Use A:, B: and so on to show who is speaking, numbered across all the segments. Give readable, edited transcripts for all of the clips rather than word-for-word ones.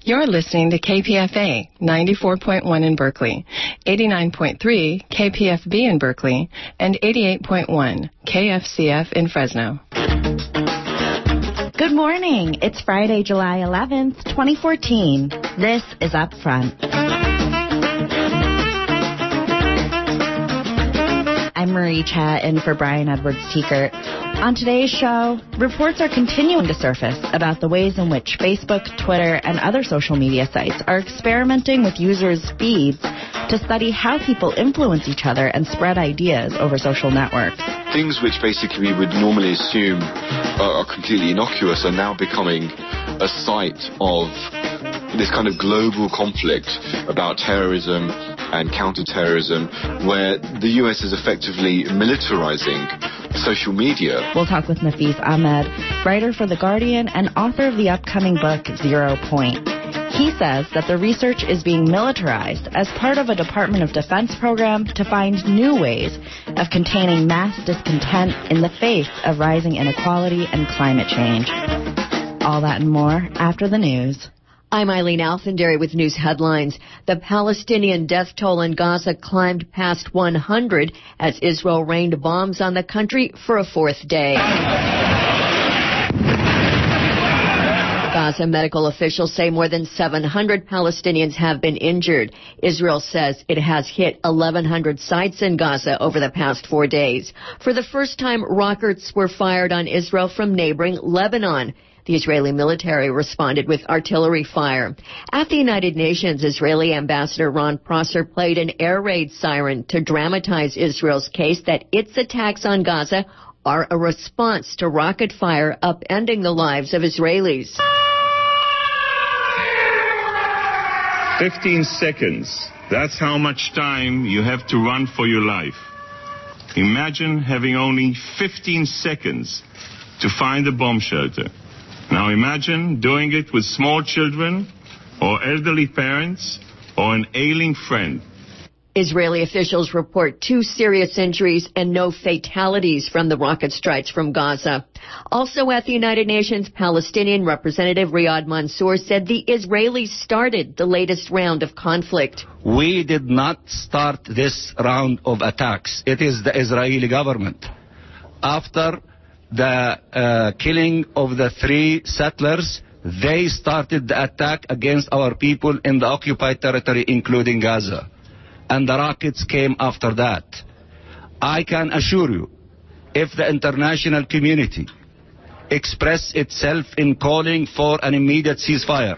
A: You're listening to KPFA 94.1 in Berkeley, 89.3 KPFB in Berkeley, and 88.1 KFCF in Fresno.
B: Good morning. It's Friday, July 11th, 2014. This is Up Front. I'm Marie Cha in for Brian Edwards-Teekert. On today's show, reports are continuing to surface about the ways in which Facebook, Twitter, and other social media sites are experimenting with users' feeds to study how people influence each other and spread ideas over social networks.
C: Things which basically we would normally assume are completely innocuous are now becoming a site of this kind of global conflict about terrorism and counterterrorism, where the U.S. is effectively militarizing social media.
B: We'll talk with Nafis Ahmed, writer for The Guardian and author of the upcoming book 0 Point. He says that the research is being militarized as part of a Department of Defense program to find new ways of containing mass discontent in the face of rising inequality and climate change. All that and more after the news.
D: I'm Eileen Alfandary with news headlines. The Palestinian death toll in Gaza climbed past 100 as Israel rained bombs on the country for a fourth day. Gaza medical officials say more than 700 Palestinians have been injured. Israel says it has hit 1,100 sites in Gaza over the past 4 days. For the first time, rockets were fired on Israel from neighboring Lebanon. The Israeli military responded with artillery fire. At the United Nations, Israeli Ambassador Ron Prosser played an air raid siren to dramatize Israel's case that its attacks on Gaza are a response to rocket fire upending the lives of Israelis.
E: 15 seconds. That's how much time you have to run for your life. Imagine having only 15 seconds to find a bomb shelter. Now imagine doing it with small children or elderly parents or an ailing friend.
D: Israeli officials report 2 serious injuries and no fatalities from the rocket strikes from Gaza. Also at the United Nations, Palestinian Representative Riyad Mansour said the Israelis started the latest round of conflict.
F: We did not start this round of attacks. It is the Israeli government. After the killing of the 3 settlers, they started the attack against our people in the occupied territory, including Gaza. And the rockets came after that. I can assure you, if the international community express itself in calling for an immediate ceasefire,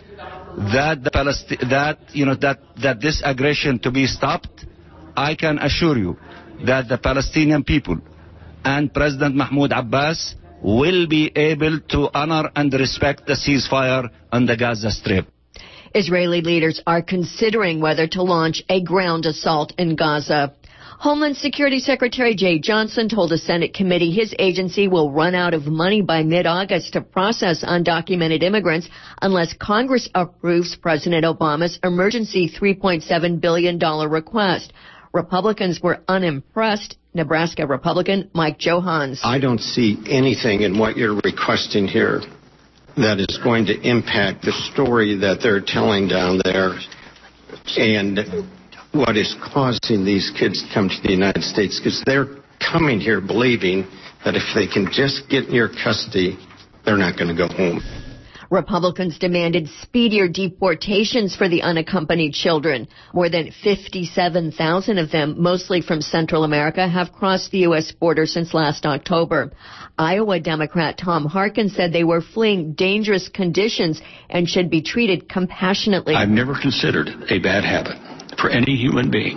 F: that this aggression to be stopped, I can assure you that the Palestinian people and President Mahmoud Abbas will be able to honor and respect the ceasefire on the Gaza Strip.
D: Israeli leaders are considering whether to launch a ground assault in Gaza. Homeland Security Secretary Jay Johnson told a Senate committee his agency will run out of money by mid-August to process undocumented immigrants unless Congress approves President Obama's emergency $3.7 billion request. Republicans were unimpressed. Nebraska Republican Mike Johans.
G: I don't see anything in what you're requesting here that is going to impact the story that they're telling down there and what is causing these kids to come to the United States, because they're coming here believing that if they can just get in your custody, they're not going to go home.
D: Republicans demanded speedier deportations for the unaccompanied children. More than 57,000 of them, mostly from Central America, have crossed the U.S. border since last October. Iowa Democrat Tom Harkin said they were fleeing dangerous conditions and should be treated compassionately.
H: I've never considered a bad habit for any human being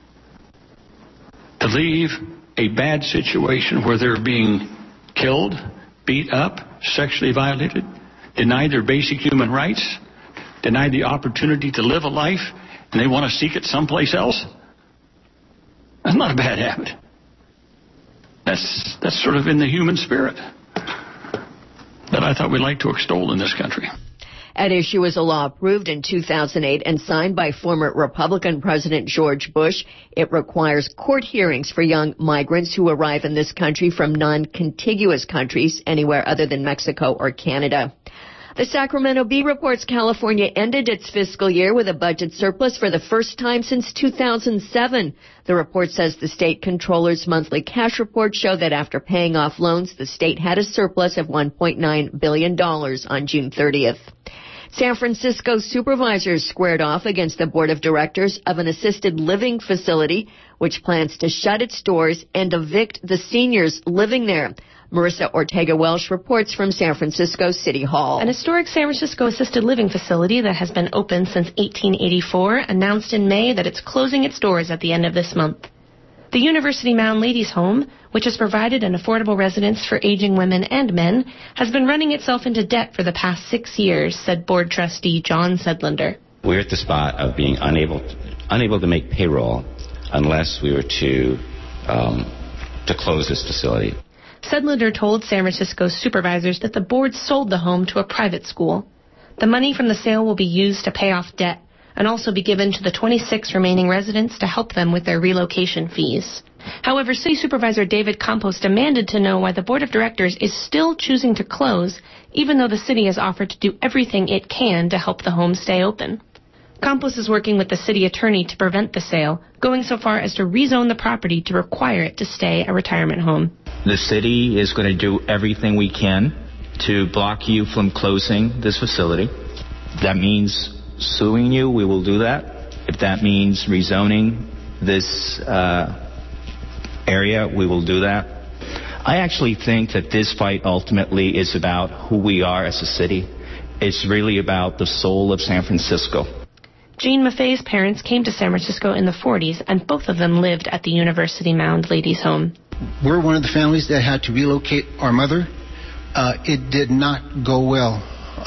H: to leave a bad situation where they're being killed, beat up, sexually violated, denied their basic human rights, denied the opportunity to live a life, and they want to seek it someplace else. That's not a bad habit. That's sort of in the human spirit that I thought we'd like to extol in this country.
D: At issue is a law approved in 2008 and signed by former Republican President George Bush. It requires court hearings for young migrants who arrive in this country from non-contiguous countries anywhere other than Mexico or Canada. The Sacramento Bee reports California ended its fiscal year with a budget surplus for the first time since 2007. The report says the state controller's monthly cash report showed that after paying off loans, the state had a surplus of $1.9 billion on June 30th. San Francisco supervisors squared off against the board of directors of an assisted living facility, which plans to shut its doors and evict the seniors living there. Marissa Ortega-Welsh reports from San Francisco City Hall.
I: An historic San Francisco assisted living facility that has been open since 1884 announced in May that it's closing its doors at the end of this month. The University Mound Ladies' Home, which has provided an affordable residence for aging women and men, has been running itself into debt for the past 6 years, said board trustee John Sedlander.
J: We're at the spot of being unable to make payroll unless we were to close this facility.
I: Sedlander told San Francisco supervisors that the board sold the home to a private school. The money from the sale will be used to pay off debt and also be given to the 26 remaining residents to help them with their relocation fees. However, City Supervisor David Campos demanded to know why the board of directors is still choosing to close, even though the city has offered to do everything it can to help the home stay open. Campos is working with the city attorney to prevent the sale, going so far as to rezone the property to require it to stay a retirement home.
K: The city is going to do everything we can to block you from closing this facility. If that means suing you, we will do that. If that means rezoning this area, we will do that. I actually think that this fight ultimately is about who we are as a city. It's really about the soul of San Francisco.
I: Jean Maffei's parents came to San Francisco in the 40s, and both of them lived at the University Mound Ladies' Home.
L: We're one of the families that had to relocate our mother. It did not go well.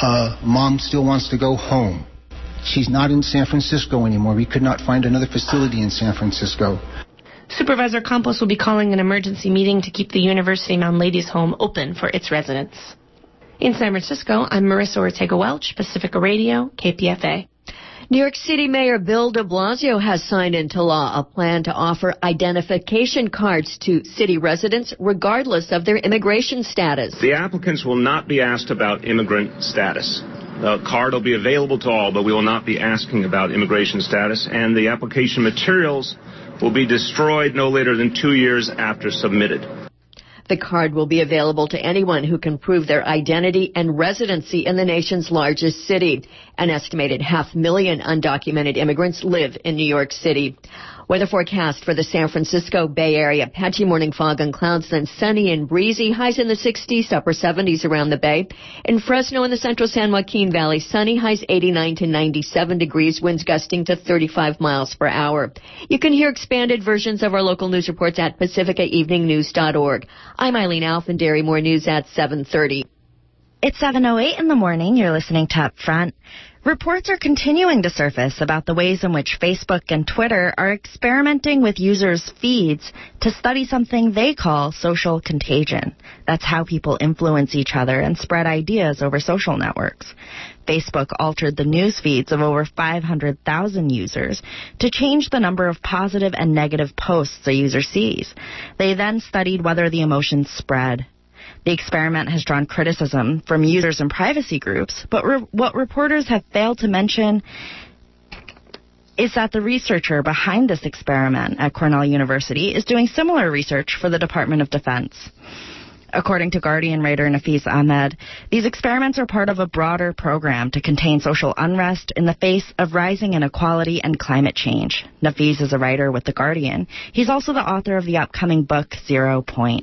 L: Mom still wants to go home. She's not in San Francisco anymore. We could not find another facility in San Francisco.
I: Supervisor Campos will be calling an emergency meeting to keep the University Mound Ladies' Home open for its residents. In San Francisco, I'm Marissa Ortega-Welch, Pacifica Radio, KPFA.
D: New York City Mayor Bill de Blasio has signed into law a plan to offer identification cards to city residents regardless of their immigration status.
M: The applicants will not be asked about immigrant status. The card will be available to all, but we will not be asking about immigration status, and the application materials will be destroyed no later than 2 years after submitted.
D: The card will be available to anyone who can prove their identity and residency in the nation's largest city. An estimated 500,000 undocumented immigrants live in New York City. Weather forecast for the San Francisco Bay Area. Patchy morning fog and clouds, then sunny and breezy. Highs in the 60s, upper 70s around the Bay. In Fresno and the central San Joaquin Valley, sunny, highs 89 to 97 degrees, winds gusting to 35 miles per hour. You can hear expanded versions of our local news reports at pacificaeveningnews.org. I'm Eileen Alfandary. More news at 7:30.
B: It's 7:08 in the morning. You're listening to Up Front. Reports are continuing to surface about the ways in which Facebook and Twitter are experimenting with users' feeds to study something they call social contagion. That's how people influence each other and spread ideas over social networks. Facebook altered the news feeds of over 500,000 users to change the number of positive and negative posts a user sees. They then studied whether the emotions spread. The experiment has drawn criticism from users and privacy groups, but what reporters have failed to mention is that the researcher behind this experiment at Cornell University is doing similar research for the Department of Defense. According to Guardian writer Nafeez Ahmed, these experiments are part of a broader program to contain social unrest in the face of rising inequality and climate change. Nafeez is a writer with The Guardian. He's also the author of the upcoming book, 0 Point.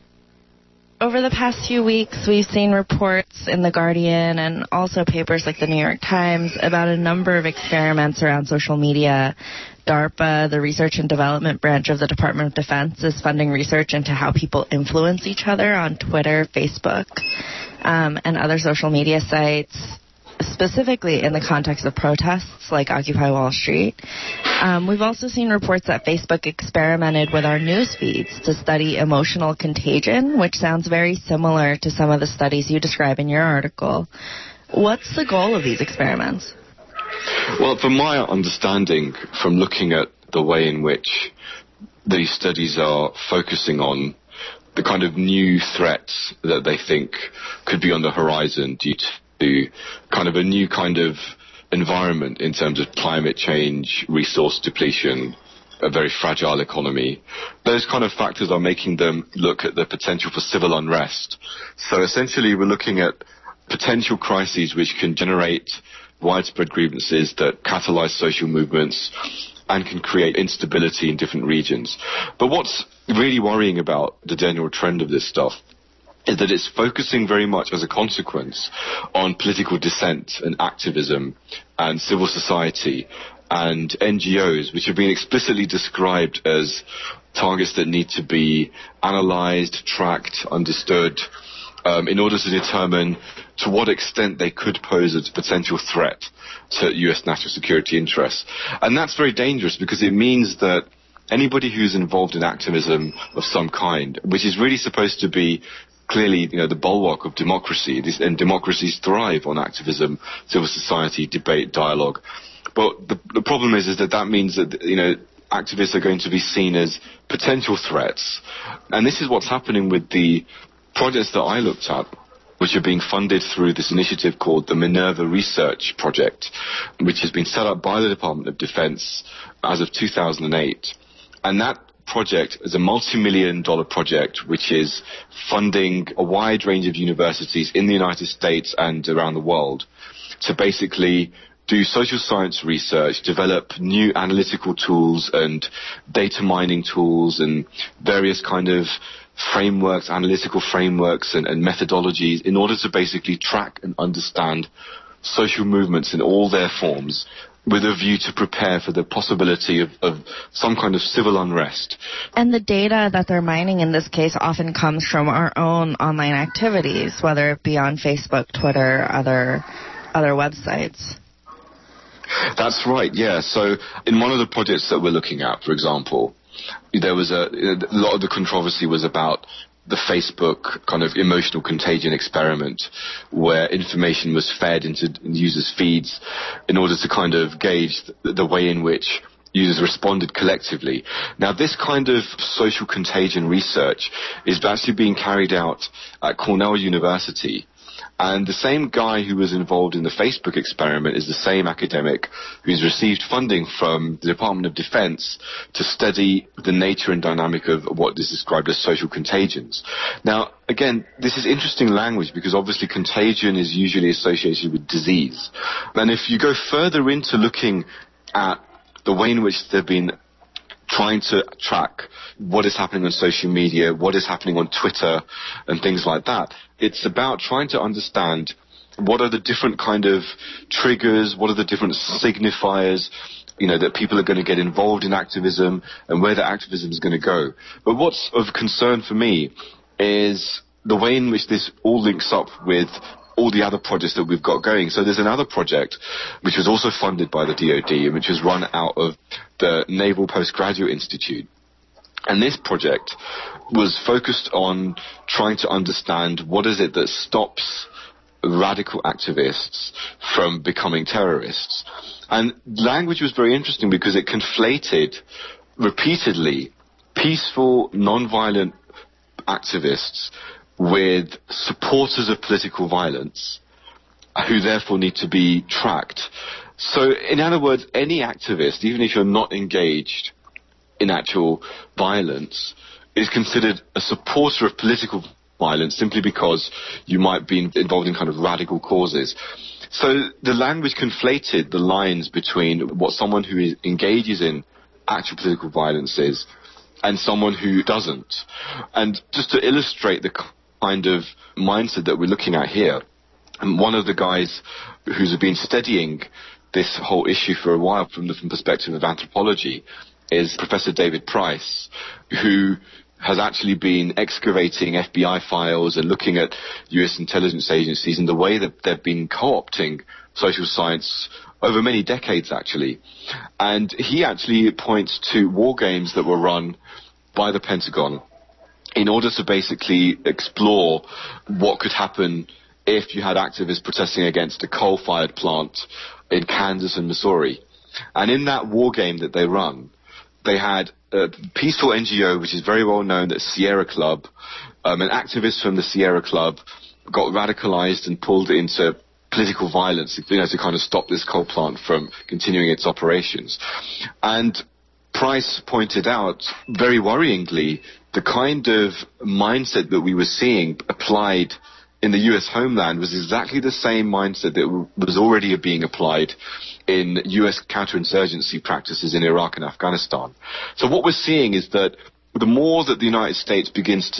B: Over the past few weeks, we've seen reports in The Guardian and also papers like the New York Times about a number of experiments around social media. DARPA, the Research and Development Branch of the Department of Defense, is funding research into how people influence each other on Twitter, Facebook, and other social media sites, specifically in the context of protests like Occupy Wall Street. We've also seen reports that Facebook experimented with our news feeds to study emotional contagion, which sounds very similar to some of the studies you describe in your article. What's the goal of these experiments?
C: Well, from my understanding, from looking at the way in which these studies are focusing on the kind of new threats that they think could be on the horizon due to kind of a new kind of environment in terms of climate change, resource depletion, a very fragile economy. Those kind of factors are making them look at the potential for civil unrest. So essentially we're looking at potential crises which can generate widespread grievances that catalyze social movements and can create instability in different regions. But what's really worrying about the general trend of this stuff is that it's focusing very much as a consequence on political dissent and activism and civil society and NGOs, which have been explicitly described as targets that need to be analysed, tracked, understood, in order to determine to what extent they could pose a potential threat to US national security interests. And that's very dangerous because it means that anybody who's involved in activism of some kind, which is really supposed to be clearly, the bulwark of democracy, and democracies thrive on activism, civil society, debate, dialogue. But the problem is that means that, activists are going to be seen as potential threats. And this is what's happening with the projects that I looked at, which are being funded through this initiative called the Minerva Research Project, which has been set up by the Department of Defense as of 2008. And that project is a multi-million-dollar project which is funding a wide range of universities in the United States and around the world to basically do social science research, develop new analytical tools and data mining tools and various kind of frameworks, analytical frameworks and methodologies in order to basically track and understand social movements in all their forms with a view to prepare for the possibility of some kind of civil unrest.
B: And the data that they're mining in this case often comes from our own online activities, whether it be on Facebook, Twitter, other websites.
C: That's right, yeah. So in one of the projects that we're looking at, for example, there was a lot of the controversy was about the Facebook kind of emotional contagion experiment where information was fed into users' feeds in order to kind of gauge the way in which users responded collectively. Now, this kind of social contagion research is actually being carried out at Cornell University. And the same guy who was involved in the Facebook experiment is the same academic who's received funding from the Department of Defense to study the nature and dynamic of what is described as social contagions. Now, again, this is interesting language because obviously contagion is usually associated with disease. And if you go further into looking at the way in which they've been trying to track what is happening on social media, what is happening on Twitter, and things like that. It's about trying to understand what are the different kind of triggers, what are the different signifiers, that people are going to get involved in activism and where the activism is going to go. But what's of concern for me is the way in which this all links up with all the other projects that we've got going. So there's another project which was also funded by the DoD and which was run out of the Naval Postgraduate Institute. And this project was focused on trying to understand what is it that stops radical activists from becoming terrorists. And language was very interesting because it conflated repeatedly peaceful, non-violent activists with supporters of political violence who therefore need to be tracked. So, in other words, any activist, even if you're not engaged in actual violence, is considered a supporter of political violence simply because you might be involved in kind of radical causes. So the language conflated the lines between what someone who engages in actual political violence is and someone who doesn't. And just to illustrate the kind of mindset that we're looking at here, and one of the guys who's been studying this whole issue for a while from the perspective of anthropology is Professor David Price, who has actually been excavating FBI files and looking at US intelligence agencies and the way that they've been co-opting social science over many decades, actually. And he actually points to war games that were run by the Pentagon in order to basically explore what could happen if you had activists protesting against a coal-fired plant in Kansas and Missouri. And in that war game that they run, they had a peaceful NGO, which is very well known, the Sierra Club. An activist from the Sierra Club got radicalized and pulled into political violence, to kind of stop this coal plant from continuing its operations. And Price pointed out, very worryingly, the kind of mindset that we were seeing applied in the U.S. homeland was exactly the same mindset that was already being applied in U.S. counterinsurgency practices in Iraq and Afghanistan. So what we're seeing is that the more that the United States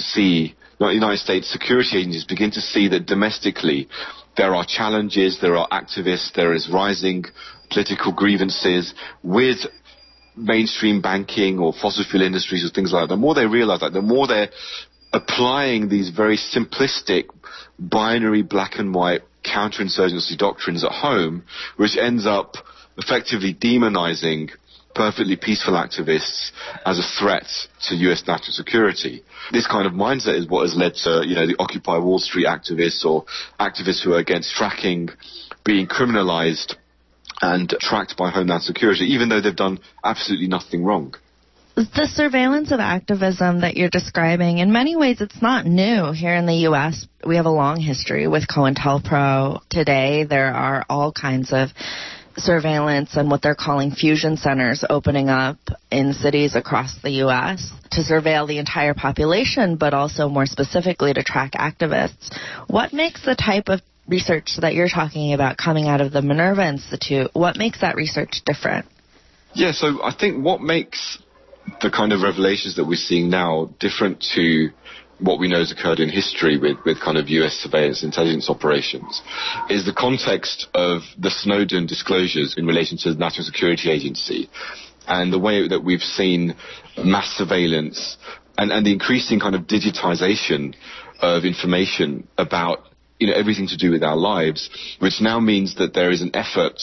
C: United States security agencies begin to see that domestically there are challenges, there are activists, there is rising political grievances with mainstream banking or fossil fuel industries or things like that, the more they realize that, the more they're applying these very simplistic, binary, black and white counterinsurgency doctrines at home, which ends up effectively demonizing perfectly peaceful activists as a threat to U.S. national security. This kind of mindset is what has led to, the Occupy Wall Street activists or activists who are against fracking being criminalized and tracked by Homeland Security, even though they've done absolutely nothing wrong.
B: The surveillance of activism that you're describing, in many ways, it's not new. Here in the U.S., we have a long history with COINTELPRO. Today, there are all kinds of surveillance and what they're calling fusion centers opening up in cities across the U.S. to surveil the entire population, but also more specifically to track activists. What makes the type of research that you're talking about coming out of the Minerva Institute, what makes that research different?
C: Yeah, so I think what makes the kind of revelations that we're seeing now different to what we know has occurred in history with kind of US surveillance intelligence operations is the context of the Snowden disclosures in relation to the National Security Agency and the way that we've seen mass surveillance and the increasing kind of digitization of information about everything to do with our lives, which now means that there is an effort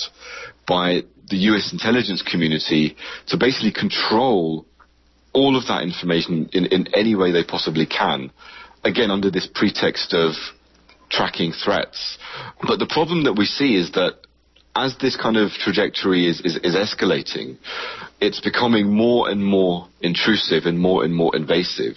C: by the US intelligence community to basically control all of that information in any way they possibly can, again, under this pretext of tracking threats. But the problem that we see is that as this kind of trajectory is escalating, it's becoming more and more intrusive and more invasive.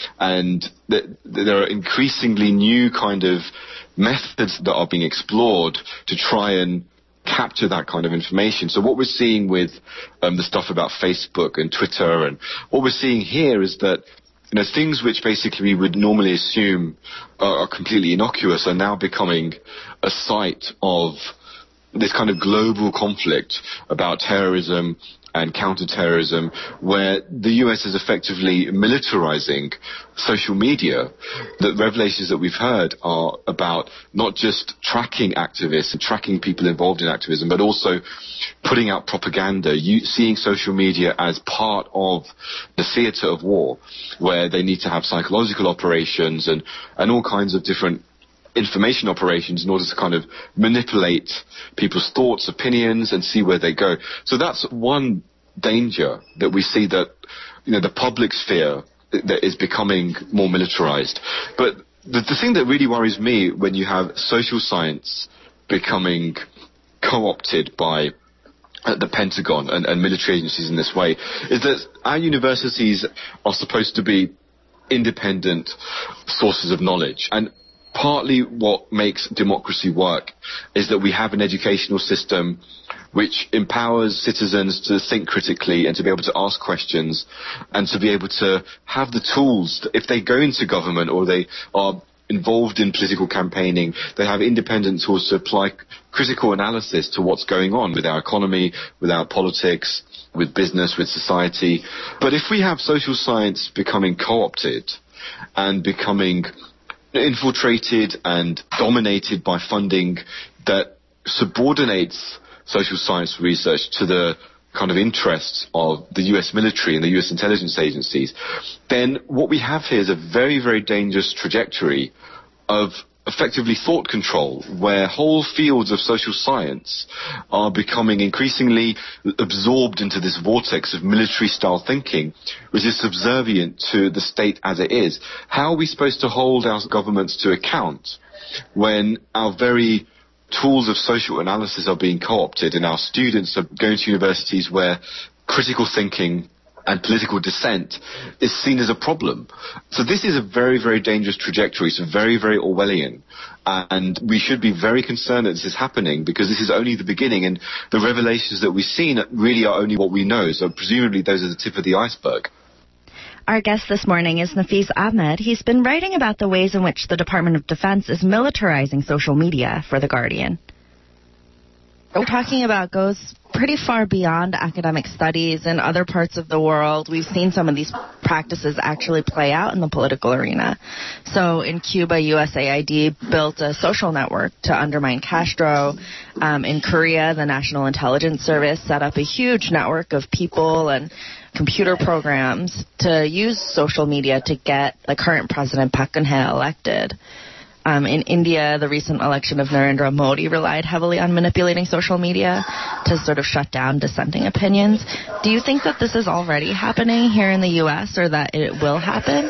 C: And there are increasingly new kind of methods that are being explored to try and capture that kind of information. So what we're seeing with the stuff about Facebook and Twitter, and what we're seeing here is that things which basically we would normally assume are completely innocuous are now becoming a site of this kind of global conflict about terrorism and counterterrorism, where the US is effectively militarizing social media. The revelations that we've heard are about not just tracking activists and tracking people involved in activism, but also putting out propaganda, seeing social media as part of the theater of war, where they need to have psychological operations and all kinds of different information operations in order to kind of manipulate people's thoughts, opinions, and see where they go. So that's one danger that we see, that the public sphere that is becoming more militarized. But the thing that really worries me when you have social science becoming co-opted by the Pentagon and military agencies in this way is that our universities are supposed to be independent sources of knowledge. And partly what makes democracy work is that we have an educational system which empowers citizens to think critically and to be able to ask questions and to be able to have the tools. If they go into government or they are involved in political campaigning, they have independent tools to apply critical analysis to what's going on with our economy, with our politics, with business, with society. But if we have social science becoming co-opted and becoming infiltrated and dominated by funding that subordinates social science research to the kind of interests of the US military and the US intelligence agencies, then what we have here is a very, very dangerous trajectory of effectively thought control, where whole fields of social science are becoming increasingly absorbed into this vortex of military-style thinking, which is subservient to the state as it is. How are we supposed to hold our governments to account when our very tools of social analysis are being co-opted and our students are going to universities where critical thinking and political dissent is seen as a problem. So this is a very, very dangerous trajectory. It's very, very Orwellian. And we should be very concerned that this is happening, because this is only the beginning, and the revelations that we've seen really are only what we know. So presumably those are the tip of the iceberg.
B: Our guest this morning is Nafeez Ahmed. He's been writing about the ways in which the Department of Defense is militarizing social media for The Guardian. What we're talking about goes pretty far beyond academic studies. In other parts of the world, we've seen some of these practices actually play out in the political arena. So in Cuba, USAID built a social network to undermine Castro. In Korea, the National Intelligence Service set up a huge network of people and computer programs to use social media to get the current president, Park Geun-hye, elected. In India, the recent election of Narendra Modi relied heavily on manipulating social media to sort of shut down dissenting opinions. Do you think that this is already happening here in the U.S. or that it will happen?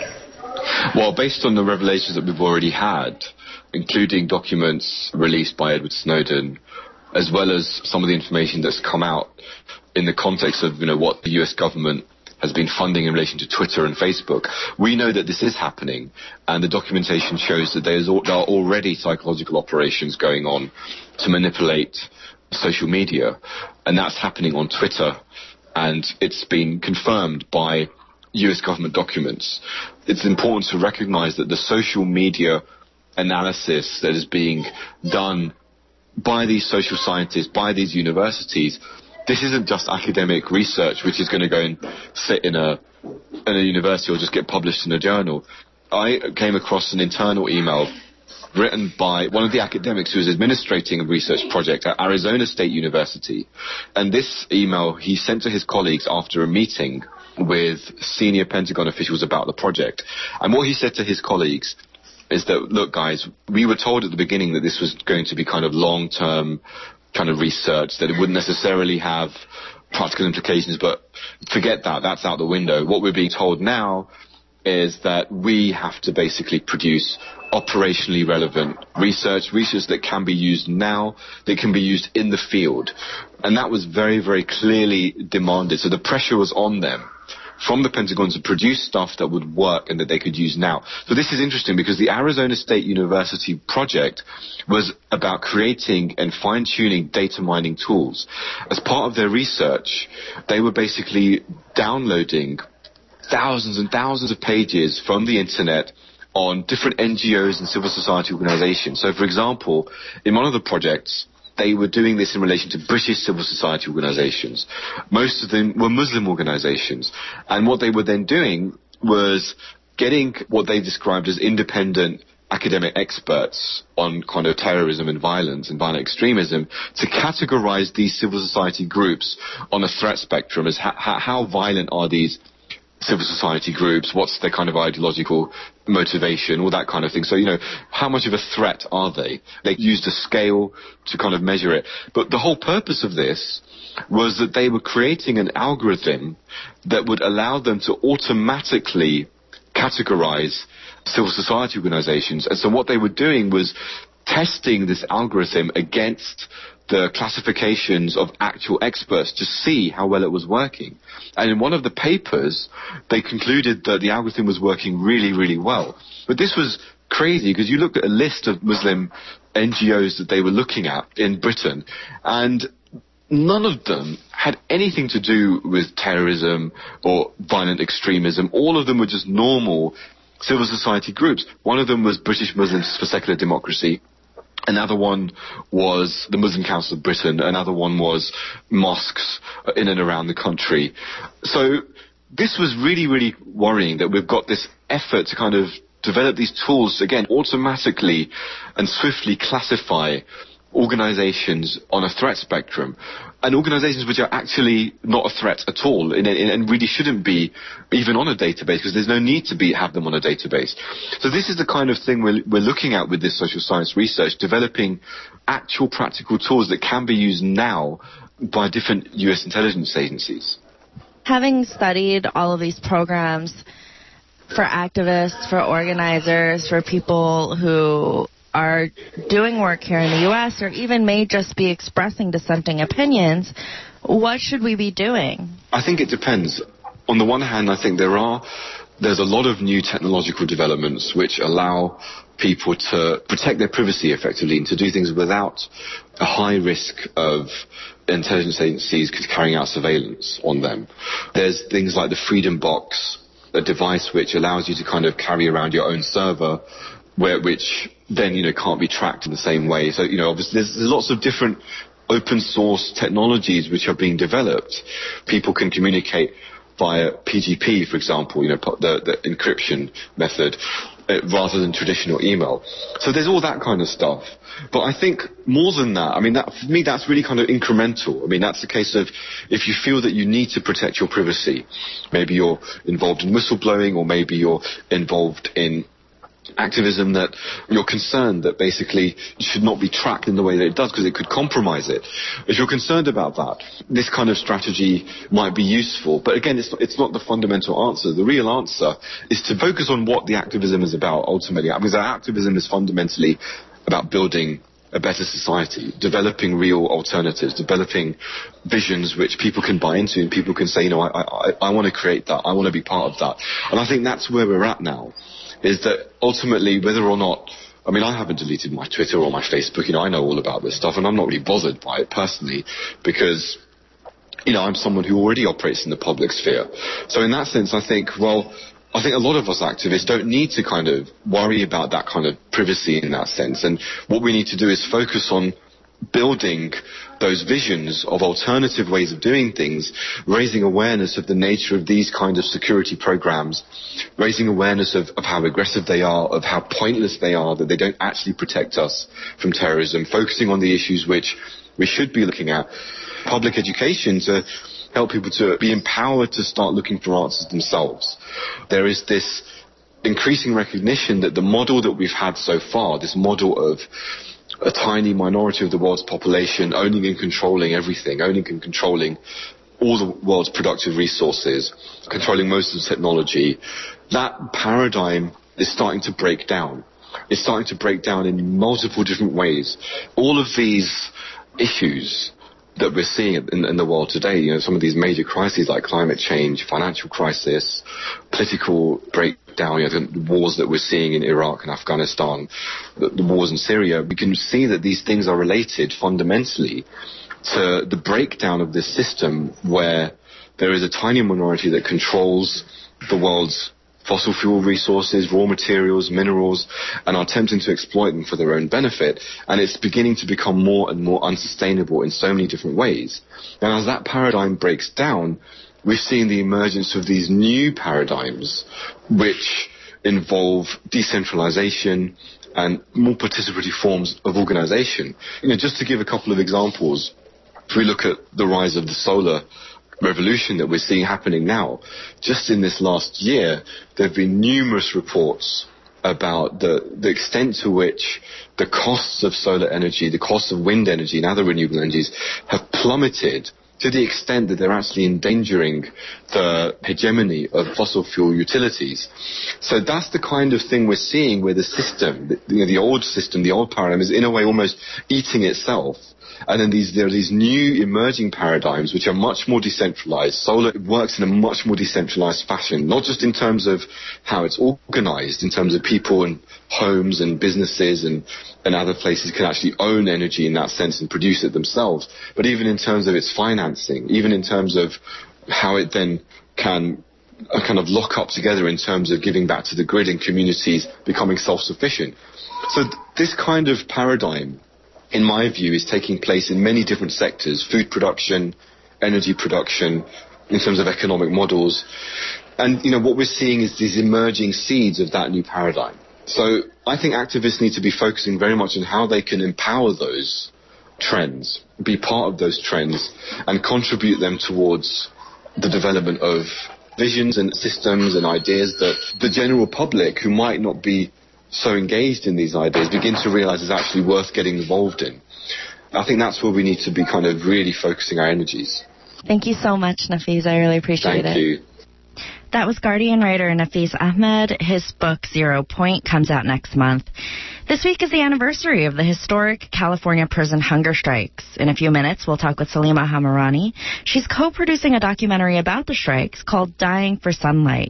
C: Well, based on the revelations that we've already had, including documents released by Edward Snowden, as well as some of the information that's come out in the context of, what the U.S. government has been funding in relation to Twitter and Facebook, we know that this is happening, and the documentation shows that there are already psychological operations going on to manipulate social media, and that's happening on Twitter, and it's been confirmed by US government documents. It's important to recognize that the social media analysis that is being done by these social scientists, by these universities, this isn't just academic research which is going to go and sit in a university or just get published in a journal. I came across an internal email written by one of the academics who was administrating a research project at Arizona State University. And this email he sent to his colleagues after a meeting with senior Pentagon officials about the project. And what he said to his colleagues is that, look, guys, we were told at the beginning that this was going to be kind of long-term kind of research, that it wouldn't necessarily have practical implications, but forget that, that's out the window. What we're being told now is that we have to basically produce operationally relevant research that can be used now, that can be used in the field. And that was very, very clearly demanded. So the pressure was on them from the Pentagon to produce stuff that would work and that they could use now. So this is interesting because the Arizona State University project was about creating and fine-tuning data mining tools. As part of their research, they were basically downloading thousands and thousands of pages from the internet on different NGOs and civil society organizations. So, for example, in one of the projects, they were doing this in relation to British civil society organizations. Most of them were Muslim organizations. And what they were then doing was getting what they described as independent academic experts on kind of terrorism and violence and violent extremism to categorize these civil society groups on a threat spectrum as how violent are these civil society groups, what's their kind of ideological motivation, all that kind of thing. So, how much of a threat are they? They used a scale to kind of measure it. But the whole purpose of this was that they were creating an algorithm that would allow them to automatically categorize civil society organizations. And so what they were doing was testing this algorithm against the classifications of actual experts to see how well it was working. And in one of the papers, they concluded that the algorithm was working really, really well. But this was crazy because you looked at a list of Muslim NGOs that they were looking at in Britain, and none of them had anything to do with terrorism or violent extremism. All of them were just normal civil society groups. One of them was British Muslims for Secular Democracy. Another one was the Muslim Council of Britain. Another one was mosques in and around the country. So this was really, really worrying that we've got this effort to kind of develop these tools to, again, automatically and swiftly classify organizations on a threat spectrum, and organizations which are actually not a threat at all and really shouldn't be even on a database because there's no need to have them on a database. So this is the kind of thing we're looking at with this social science research, developing actual practical tools that can be used now by different US intelligence agencies.
B: Having studied all of these programs for activists, for organizers, for people who are doing work here in the U.S. or even may just be expressing dissenting opinions, what should we be doing?
C: I think it depends. on the one hand, I think there's a lot of new technological developments which allow people to protect their privacy effectively and to do things without a high risk of intelligence agencies carrying out surveillance on them. There's things like the Freedom Box, a device which allows you to kind of carry around your own server, which then, can't be tracked in the same way. So, obviously there's lots of different open source technologies which are being developed. People can communicate via PGP, for example, the encryption method, rather than traditional email. So there's all that kind of stuff. But I think more than that, for me, that's really kind of incremental. That's the case of if you feel that you need to protect your privacy, maybe you're involved in whistleblowing, or maybe you're involved in activism that you're concerned that basically should not be tracked in the way that it does because it could compromise it. If you're concerned about that, this kind of strategy might be useful. But again, it's not the fundamental answer. The real answer is to focus on what the activism is about ultimately. Because our activism is fundamentally about building a better society, developing real alternatives, developing visions which people can buy into and people can say, I want to create that, I want to be part of that. And I think that's where we're at now. Is that ultimately, whether or not, I haven't deleted my Twitter or my Facebook, I know all about this stuff, and I'm not really bothered by it personally, because, I'm someone who already operates in the public sphere. So in that sense, I think a lot of us activists don't need to kind of worry about that kind of privacy in that sense, and what we need to do is focus on building those visions of alternative ways of doing things, raising awareness of the nature of these kind of security programs, raising awareness of how aggressive they are, of how pointless they are, that they don't actually protect us from terrorism, focusing on the issues which we should be looking at. Public education to help people to be empowered to start looking for answers themselves. There is this increasing recognition that the model that we've had so far, this model of a tiny minority of the world's population owning and controlling everything, owning and controlling all the world's productive resources, controlling most of the technology, that paradigm is starting to break down. It's starting to break down in multiple different ways. All of these issues that we're seeing in the world today, some of these major crises like climate change, financial crisis, political breakdown, the wars that we're seeing in Iraq and Afghanistan, the wars in Syria, we can see that these things are related fundamentally to the breakdown of this system where there is a tiny minority that controls the world's fossil fuel resources, raw materials, minerals, and are attempting to exploit them for their own benefit. And it's beginning to become more and more unsustainable in so many different ways. And as that paradigm breaks down, we've seen the emergence of these new paradigms which involve decentralization and more participatory forms of organization. Just to give a couple of examples, if we look at the rise of the solar revolution that we're seeing happening now, just in this last year, there have been numerous reports about the extent to which the costs of solar energy, the costs of wind energy and other renewable energies have plummeted to the extent that they're actually endangering the hegemony of fossil fuel utilities. So that's the kind of thing we're seeing where the system, the old paradigm is in a way almost eating itself. And then there are these new emerging paradigms which are much more decentralized. Solar works in a much more decentralized fashion, not just in terms of how it's organized, in terms of people and homes and businesses and other places can actually own energy in that sense and produce it themselves, but even in terms of its financing, even in terms of how it then can kind of lock up together in terms of giving back to the grid and communities becoming self-sufficient. So this kind of paradigm, in my view, is taking place in many different sectors: food production, energy production, in terms of economic models. And, what we're seeing is these emerging seeds of that new paradigm. So I think activists need to be focusing very much on how they can empower those trends, be part of those trends, and contribute them towards the development of visions and systems and ideas that the general public, who might not be so engaged in these ideas, begin to realize is actually worth getting involved in. I think that's where we need to be kind of really focusing our energies.
B: Thank you so much, Nafeez. I really appreciate it.
C: Thank you.
B: That was Guardian writer Nafis Ahmed. His book, 0 Point, comes out next month. This week is the anniversary of the historic California prison hunger strikes. In a few minutes, we'll talk with Salima Hamirani. She's co-producing a documentary about the strikes called Dying for Sunlight.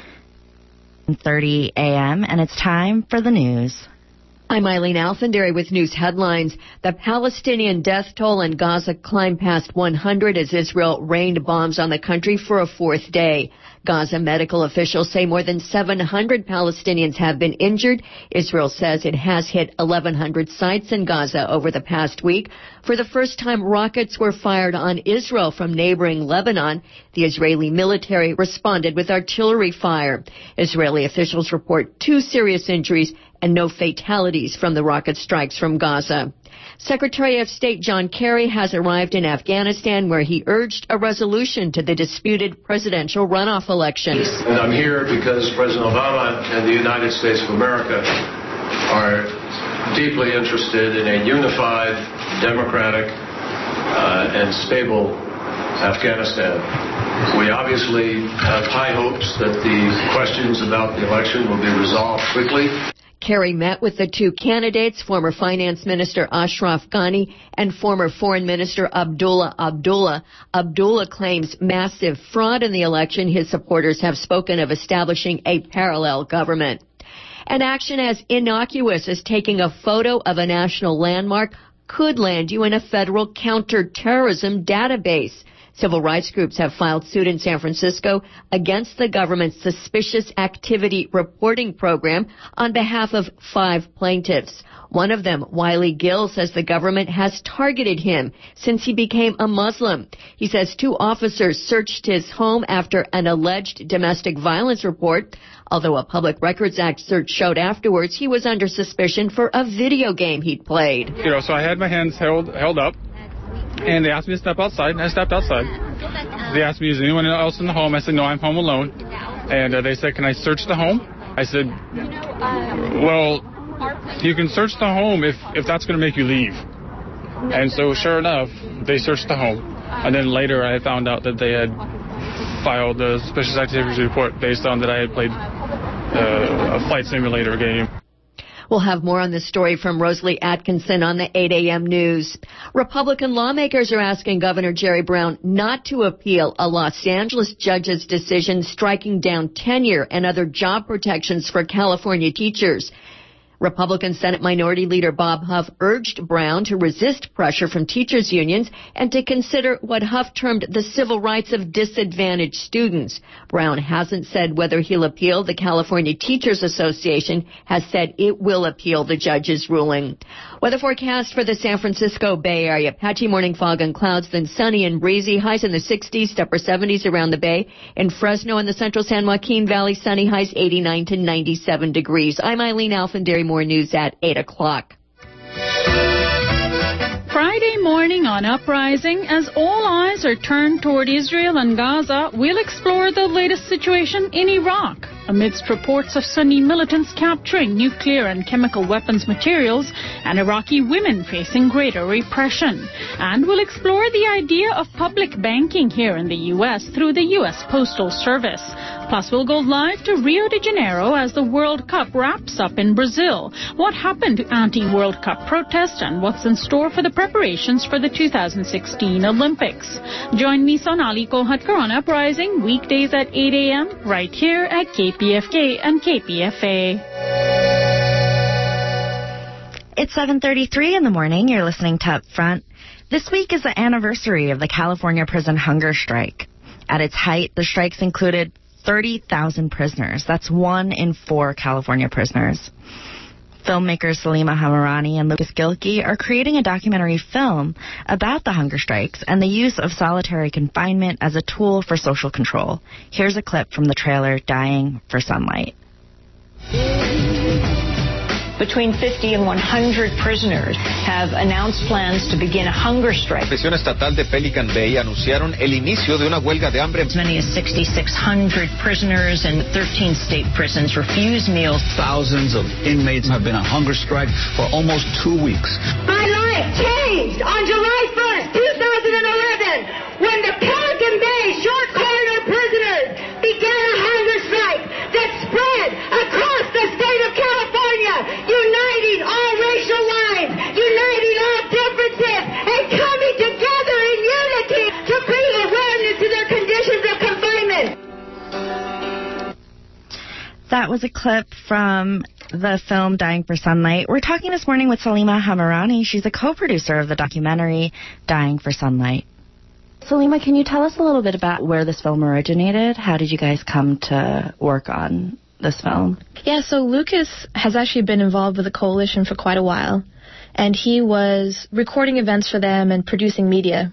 B: 30 a.m., and it's time for the news.
D: I'm Eileen Alfandary with news headlines. The Palestinian death toll in Gaza climbed past 100 as Israel rained bombs on the country for a fourth day. Gaza medical officials say more than 700 Palestinians have been injured. Israel says it has hit 1,100 sites in Gaza over the past week. For the first time, rockets were fired on Israel from neighboring Lebanon. The Israeli military responded with artillery fire. Israeli officials report 2 serious injuries and no fatalities from the rocket strikes from Gaza. Secretary of State John Kerry has arrived in Afghanistan, where he urged a resolution to the disputed presidential runoff elections.
N: And I'm here because President Obama and the United States of America are deeply interested in a unified, democratic, and stable Afghanistan. We obviously have high hopes that the questions about the election will be resolved quickly.
D: Kerry met with the 2 candidates, former Finance Minister Ashraf Ghani and former Foreign Minister Abdullah Abdullah. Abdullah claims massive fraud in the election. His supporters have spoken of establishing a parallel government. An action as innocuous as taking a photo of a national landmark could land you in a federal counterterrorism database. Civil rights groups have filed suit in San Francisco against the government's suspicious activity reporting program on behalf of 5 plaintiffs. One of them, Wiley Gill, says the government has targeted him since he became a Muslim. He says 2 officers searched his home after an alleged domestic violence report. Although a Public Records Act search showed afterwards he was under suspicion for a video game he'd played.
O: So I had my hands held up. And they asked me to step outside, and I stepped outside. They asked me, is anyone else in the home? I said, no, I'm home alone. And they said, can I search the home? I said, well, you can search the home if that's going to make you leave. And so, sure enough, they searched the home. And then later I found out that they had filed a suspicious activity report based on that I had played a flight simulator game.
D: We'll have more on this story from Rosalie Atkinson on the 8 a.m. news. Republican lawmakers are asking Governor Jerry Brown not to appeal a Los Angeles judge's decision striking down tenure and other job protections for California teachers. Republican Senate Minority Leader Bob Huff urged Brown to resist pressure from teachers' unions and to consider what Huff termed the civil rights of disadvantaged students. Brown hasn't said whether he'll appeal. The California Teachers Association has said it will appeal the judge's ruling. Weather forecast for the San Francisco Bay Area. Patchy morning fog and clouds, then sunny and breezy. Highs in the 60s to upper 70s around the Bay. In Fresno and the central San Joaquin Valley, sunny, highs 89 to 97 degrees. I'm Eileen Alfandary. More news at 8 o'clock.
P: Friday morning on Uprising, as all eyes are turned toward Israel and Gaza, we'll explore the latest situation in Iraq. Amidst reports of Sunni militants capturing nuclear and chemical weapons materials and Iraqi women facing greater repression. And we'll explore the idea of public banking here in the U.S. through the U.S. Postal Service. Plus, we'll go live to Rio de Janeiro as the World Cup wraps up in Brazil. What happened to anti-World Cup protests and what's in store for the preparations for the 2016 Olympics? Join me, Sonali Kolhatkar, on Uprising, weekdays at 8 a.m. right here at KPFK and KPFA.
B: It's 7:33 in the morning. You're listening to Up Front. This week is the anniversary of the California prison hunger strike. At its height, the strikes included 30,000 prisoners. That's 1 in 4 California prisoners. Filmmakers Salima Hamirani and Lucas Gilkey are creating a documentary film about the hunger strikes and the use of solitary confinement as a tool for social control. Here's a clip from the trailer, Dying for Sunlight.
Q: Between 50 and 100 prisoners have announced plans to begin a hunger strike.
R: La prisión estatal de Pelican Bay anunciaron el inicio de una huelga de hambre.
Q: As many as 6,600 prisoners in 13 state prisons refuse meals.
S: Thousands of inmates have been on hunger strike for almost 2 weeks.
T: My life changed on July 1st, 2011, when the Pelican Bay short corridor prisoners began a
B: That was a clip from the film Dying for Sunlight. We're talking this morning with Salima Hamirani. She's a co-producer of the documentary Dying for Sunlight. Salima, can you tell us a little bit about where this film originated? How did you guys come to work on this film?
I: Yeah, so Lucas has actually been involved with the Coalition for quite a while, and he was recording events for them and producing media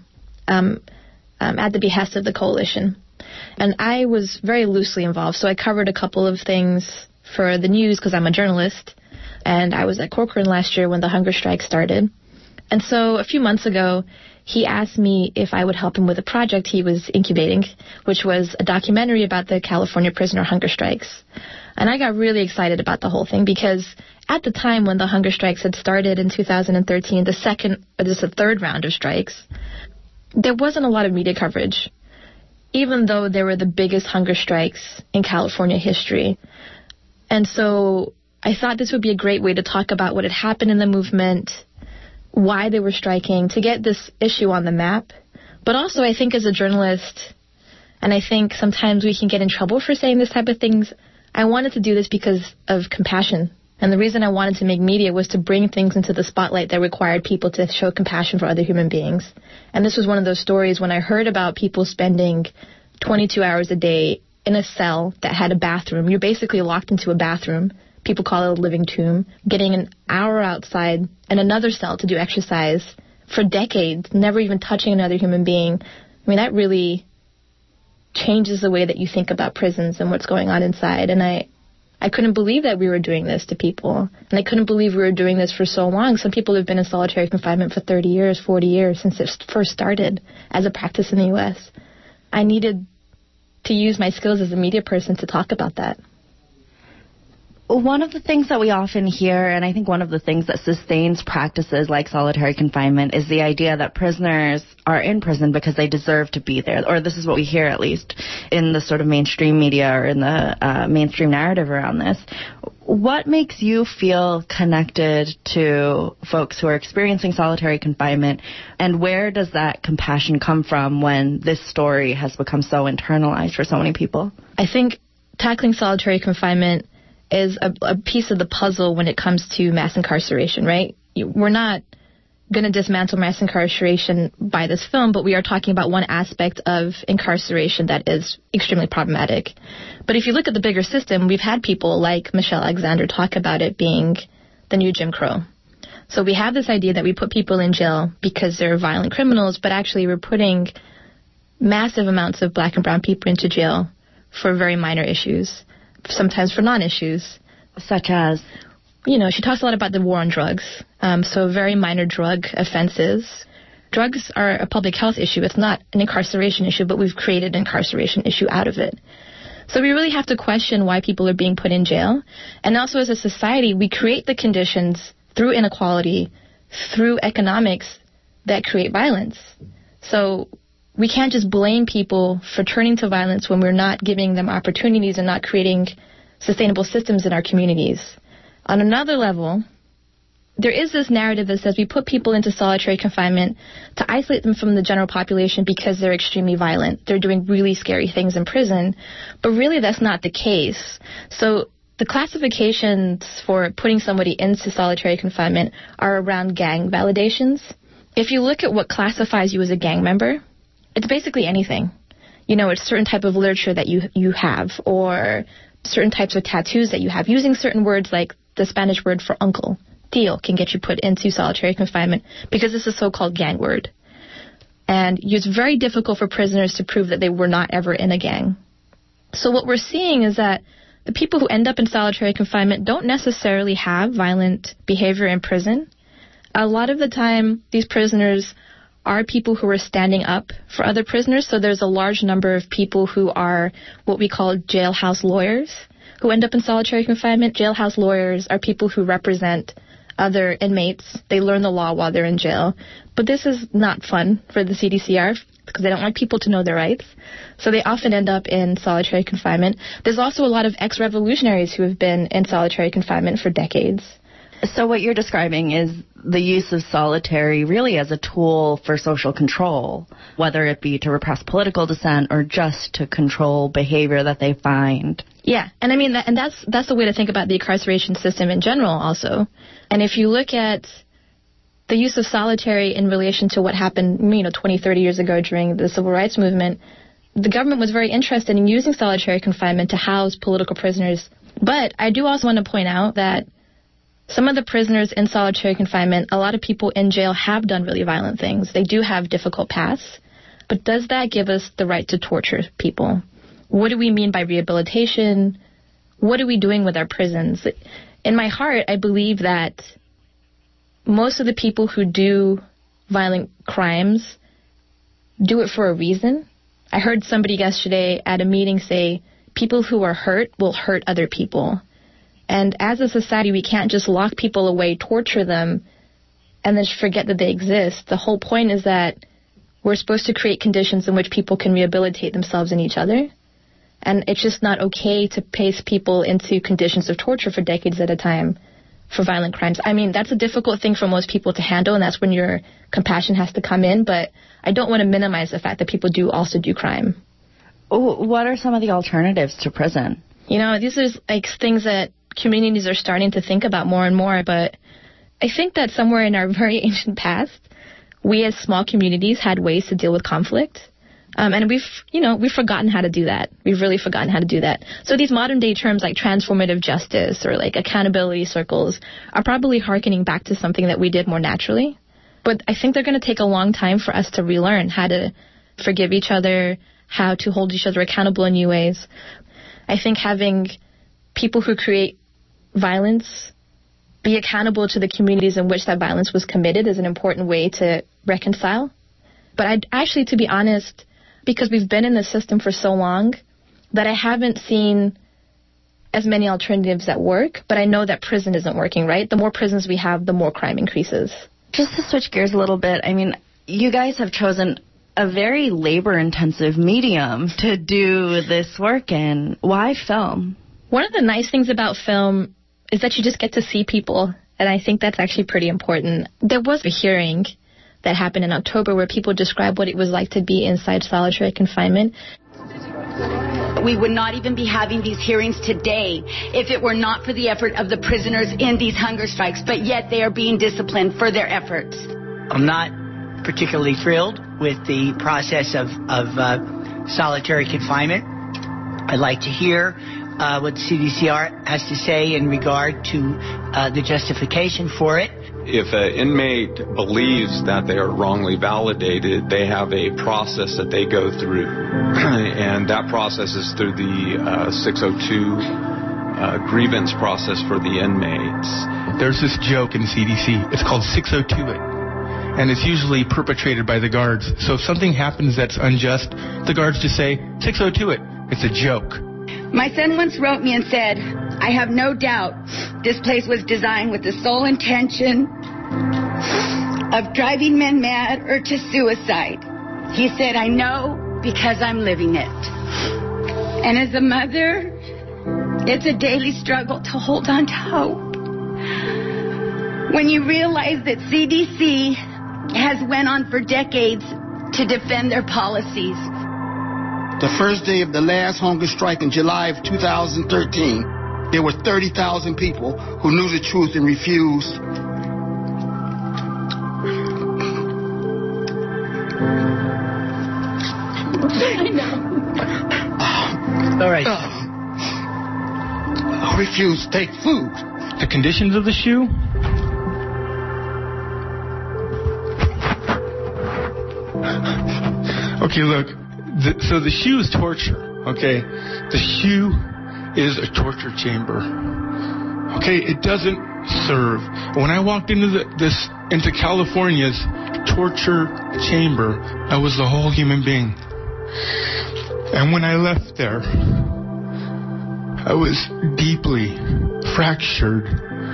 I: at the behest of the Coalition. And I was very loosely involved, so I covered a couple of things for the news because I'm a journalist, and I was at Corcoran last year when the hunger strike started. And so a few months ago, he asked me if I would help him with a project he was incubating, which was a documentary about the California prisoner hunger strikes. And I got really excited about the whole thing because at the time when the hunger strikes had started in 2013, the third round of strikes, there wasn't a lot of media coverage, even though they were the biggest hunger strikes in California history. And so I thought this would be a great way to talk about what had happened in the movement, why they were striking, to get this issue on the map. But also, I think as a journalist, and I think sometimes we can get in trouble for saying this type of things, I wanted to do this because of compassion. And the reason I wanted to make media was to bring things into the spotlight that required people to show compassion for other human beings. And this was one of those stories when I heard about people spending 22 hours a day in a cell that had a bathroom. You're basically locked into a bathroom. People call it a living tomb. Getting an hour outside in another cell to do exercise for decades, never even touching another human being. I mean, that really changes the way that you think about prisons and what's going on inside. And I couldn't believe that we were doing this to people. And I couldn't believe we were doing this for so long. Some people have been in solitary confinement for 30 years, 40 years, since it first started as a practice in the U.S. I needed to use my skills as a media person to talk about that.
B: One of the things that we often hear, and I think one of the things that sustains practices like solitary confinement, is the idea that prisoners are in prison because they deserve to be there, or this is what we hear at least in the sort of mainstream media or in the mainstream narrative around this. What makes you feel connected to folks who are experiencing solitary confinement, and where does that compassion come from when this story has become so internalized for so many people?
I: I think tackling solitary confinement is a piece of the puzzle when it comes to mass incarceration, right? We're not going to dismantle mass incarceration by this film, but we are talking about one aspect of incarceration that is extremely problematic. But if you look at the bigger system, we've had people like Michelle Alexander talk about it being the new Jim Crow. So we have this idea that we put people in jail because they're violent criminals, but actually we're putting massive amounts of black and brown people into jail for very minor issues, sometimes for non-issues.
B: Such as?
I: You know, she talks a lot about the war on drugs, so very minor drug offenses. Drugs are a public health issue. It's not an incarceration issue, but we've created an incarceration issue out of it. So we really have to question why people are being put in jail. And also as a society, we create the conditions through inequality, through economics, that create violence. So we can't just blame people for turning to violence when we're not giving them opportunities and not creating sustainable systems in our communities. On another level, there is this narrative that says we put people into solitary confinement to isolate them from the general population because they're extremely violent. They're doing really scary things in prison. But really, that's not the case. So the classifications for putting somebody into solitary confinement are around gang validations. If you look at what classifies you as a gang member, it's basically anything. You know, it's certain type of literature that you have, or certain types of tattoos that you have, using certain words like the Spanish word for uncle. Tío can get you put into solitary confinement because it's a so-called gang word. And it's very difficult for prisoners to prove that they were not ever in a gang. So what we're seeing is that the people who end up in solitary confinement don't necessarily have violent behavior in prison. A lot of the time, these prisoners are people who are standing up for other prisoners. So there's a large number of people who are what we call jailhouse lawyers who end up in solitary confinement. Jailhouse lawyers are people who represent other inmates. They learn the law while they're in jail. But this is not fun for the CDCR because they don't want people to know their rights. So they often end up in solitary confinement. There's also a lot of ex-revolutionaries who have been in solitary confinement for decades.
B: So what you're describing is the use of solitary really as a tool for social control, whether it be to repress political dissent or just to control behavior that they find.
U: Yeah, and I mean, that's the way to think about the incarceration system in general also. And if you look at the use of solitary in relation to what happened, 20, 30 years ago during the Civil Rights Movement, the government was very interested in using solitary confinement to house political prisoners. But I do also want to point out that some of the prisoners in solitary confinement, a lot of people in jail have done really violent things. They do have difficult pasts. But does that give us the right to torture people? What do we mean by rehabilitation? What are we doing with our prisons? In my heart, I believe that most of the people who do violent crimes do it for a reason. I heard somebody yesterday at a meeting say, people who are hurt will hurt other people. And as a society, we can't just lock people away, torture them, and then forget that they exist. The whole point is that we're supposed to create conditions in which people can rehabilitate themselves and each other. And it's just not okay to place people into conditions of torture for decades at a time for violent crimes. I mean, that's a difficult thing for most people to handle, and that's when your compassion has to come in. But I don't want to minimize the fact that people do also do crime.
B: What are some of the alternatives to prison?
U: These are like things that communities are starting to think about more and more. But I think that somewhere in our very ancient past, we as small communities had ways to deal with conflict. And we've forgotten how to do that. We've really forgotten how to do that. So these modern day terms like transformative justice or like accountability circles are probably hearkening back to something that we did more naturally. But I think they're going to take a long time for us to relearn how to forgive each other, how to hold each other accountable in new ways. I think having people who create violence be accountable to the communities in which that violence was committed is an important way to reconcile. But to be honest, because we've been in the system for so long, that I haven't seen as many alternatives that work, but I know that prison isn't working, right? The more prisons we have, the more crime increases.
B: Just to switch gears a little bit, I mean, you guys have chosen a very labor-intensive medium to do this work in. Why film?
U: One of the nice things about film is that you just get to see people, and I think that's actually pretty important. There was a hearing that happened in October where people described what it was like to be inside solitary confinement.
V: We would not even be having these hearings today if it were not for the effort of the prisoners in these hunger strikes, but yet they are being disciplined for their efforts.
W: I'm not particularly thrilled with the process of solitary confinement. I'd like to hear what the CDCR has to say in regard to the justification for it.
X: If an inmate believes that they are wrongly validated, they have a process that they go through. And that process is through the 602 grievance process for the inmates.
Y: There's this joke in CDC. It's called 602 it. And it's usually perpetrated by the guards. So if something happens that's unjust, the guards just say, 602 it. It's a joke.
V: My son once wrote me and said, I have no doubt this place was designed with the sole intention of driving men mad or to suicide. He said, I know because I'm living it. And as a mother, it's a daily struggle to hold on to hope. When you realize that CDC has went on for decades to defend their policies.
Z: The first day of the last hunger strike in July of 2013, there were 30,000 people who knew the truth and refused.
V: I know.
W: All right.
Z: Refused to take food.
Y: The conditions of the shoe? Okay, look. So the shoe is torture, okay? The shoe is a torture chamber. Okay, it doesn't serve. When I walked into into California's torture chamber, I was a whole human being. And when I left there, I was deeply fractured.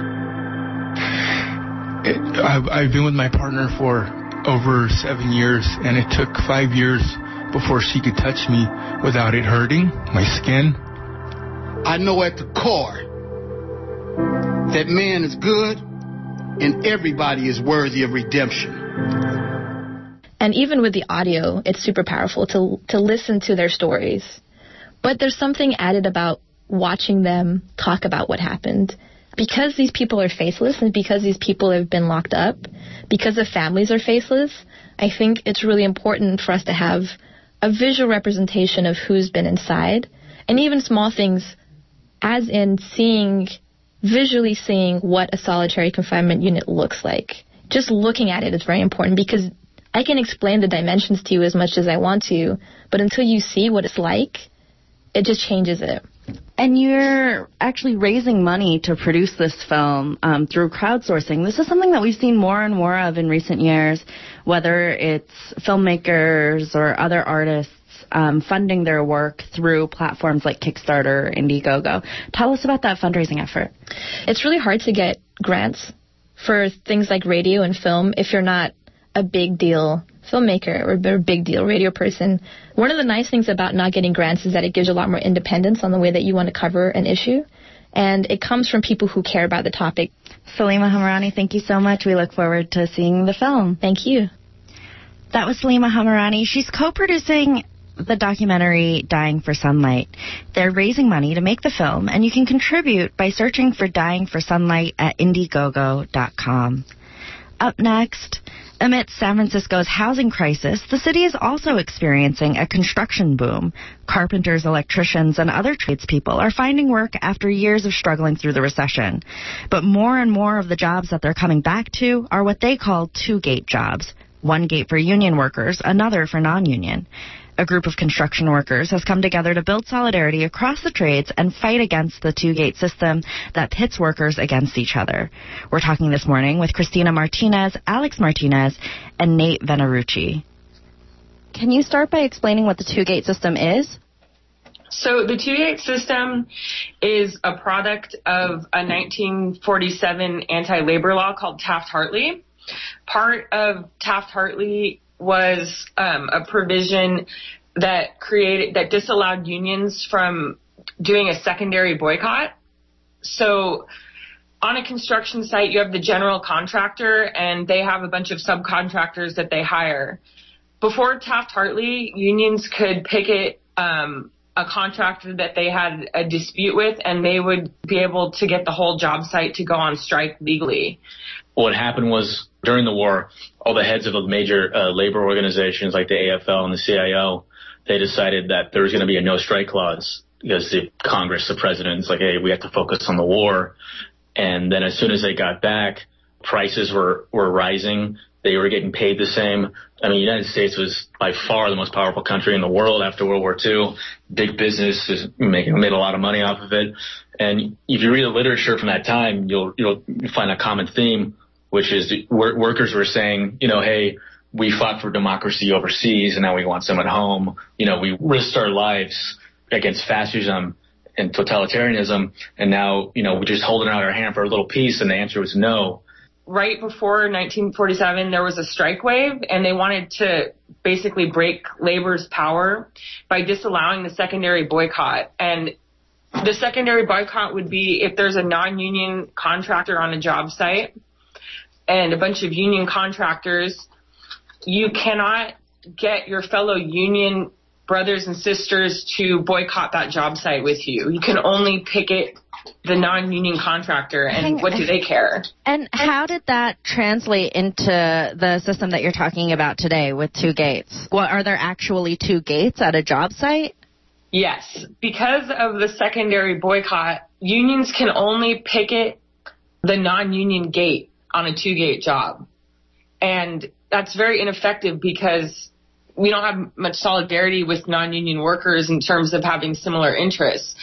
Y: I've been with my partner for over 7 years, and it took 5 years before she could touch me without it hurting my skin.
Z: I know at the core that man is good and everybody is worthy of redemption.
U: And even with the audio, it's super powerful to listen to their stories. But there's something added about watching them talk about what happened. Because these people are faceless and because these people have been locked up, because the families are faceless, I think it's really important for us to have a visual representation of who's been inside. And even small things, as in visually seeing what a solitary confinement unit looks like. Just looking at it is very important because I can explain the dimensions to you as much as I want to, but until you see what it's like, it just changes it.
B: And you're actually raising money to produce this film through crowdsourcing. This is something that we've seen more and more of in recent years, whether it's filmmakers or other artists funding their work through platforms like Kickstarter or Indiegogo. Tell us about that fundraising effort.
U: It's really hard to get grants for things like radio and film if you're not a big deal filmmaker or a big deal radio person. One of the nice things about not getting grants is that it gives you a lot more independence on the way that you want to cover an issue. And it comes from people who care about the topic.
B: Salima Hamirani, thank you so much. We look forward to seeing the film.
U: Thank you.
B: That was Salima Hamirani. She's co-producing the documentary Dying for Sunlight. They're raising money to make the film, and you can contribute by searching for Dying for Sunlight at Indiegogo.com. Up next, amidst San Francisco's housing crisis, the city is also experiencing a construction boom. Carpenters, electricians, and other tradespeople are finding work after years of struggling through the recession. But more and more of the jobs that they're coming back to are what they call two-gate jobs. One gate for union workers, another for non-union. A group of construction workers has come together to build solidarity across the trades and fight against the two-gate system that pits workers against each other. We're talking this morning with Christina Martinez, Alex Martinez, and Nate Venerucci. Can you start by explaining what the two-gate system is?
A: So the two-gate system is a product of a 1947 anti-labor law called Taft-Hartley. Part of Taft-Hartley was a provision that disallowed unions from doing a secondary boycott. So on a construction site, you have the general contractor, and they have a bunch of subcontractors that they hire. Before Taft-Hartley, unions could picket a contractor that they had a dispute with, and they would be able to get the whole job site to go on strike legally.
E: What happened was, during the war, all the heads of the major labor organizations like the AFL and the CIO, they decided that there was going to be a no-strike clause because the Congress, the president's like, hey, we have to focus on the war. And then as soon as they got back, prices were rising. They were getting paid the same. I mean, the United States was by far the most powerful country in the world after World War II. Big business made a lot of money off of it. And if you read the literature from that time, you'll find a common theme, which is workers were saying, hey, we fought for democracy overseas and now we want some at home. We risked our lives against fascism and totalitarianism, and now, we're just holding out our hand for a little peace, and the answer was no.
A: Right before 1947, there was a strike wave, and they wanted to basically break labor's power by disallowing the secondary boycott. And the secondary boycott would be if there's a non-union contractor on a job site and a bunch of union contractors, you cannot get your fellow union brothers and sisters to boycott that job site with you. You can only picket the non-union contractor, and what do they care?
B: And how did that translate into the system that you're talking about today with two gates? Well, are there actually two gates at a job site?
A: Yes. Because of the secondary boycott, unions can only picket the non-union gate on a two-gate job. And that's very ineffective because we don't have much solidarity with non-union workers in terms of having similar interests.